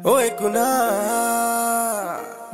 ओए गुनाह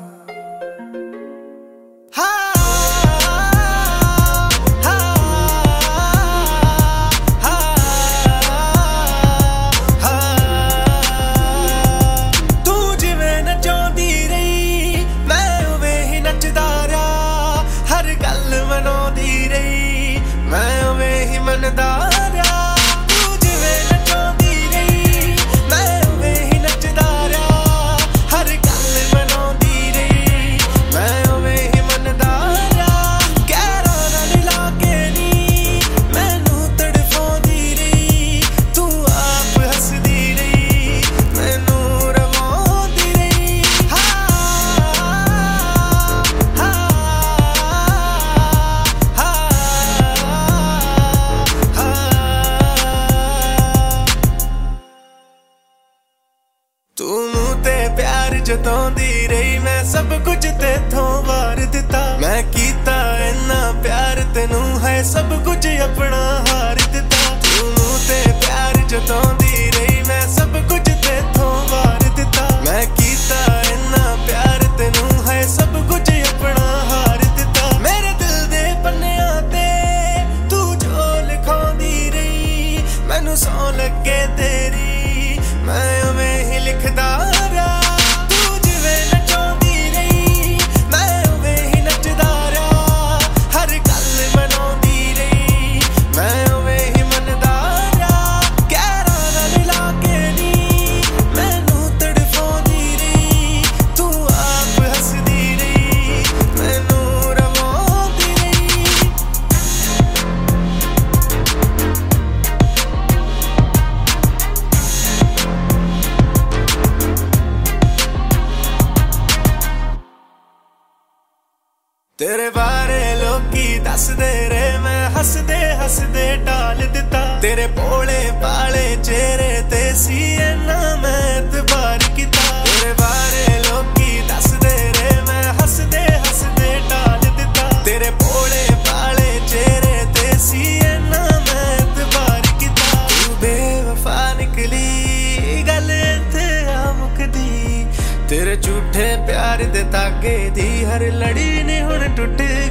तू मूं ते प्यार जताउंदी रही मैं सब कुछ तेथों वार दिता मैं कीता इन्ना प्यार तेनू है सब कुछ अपना हार दिता तू मूं ते प्यार जताउंदी रही मैं सब कुछ तेथों वार दिता मैं कीता इन्ना प्यार तेनू है सब कुछ अपना हार दिता मेरे दिल दे पन्नियां ते तू जो लिखाउंदी रही मैनू सौ लगे तेरी मैं उवें ही लिखदा रहा तू जिवें नचाउंदी रही मैं उवें ही नचदा रहा हर गल मनाउंदी रही मैं उवें ही मनदा रहा गैरां नाल ला के नी मैनू तड़फाउंदी रही तू आप हसदी रही मैनू रवाउंदी रही तेरे बारे लोकी दसदे रे मैं हसदे हसदे टाल दिता तेरे भोले भाले चेहरे ते सी इन्ना मैं एतबार कीता तेरे बारे लोकी दसदे रे मैं हसदे हसदे टाल दिता तेरे भोले भाले चेहरे ते सी इन्ना मैं एतबार कीता तू बेवफा निकली गल इत्थे आ मुकदी तेरे झूठे प्यार दे धागे दी हर लड़ी ने हुण टुट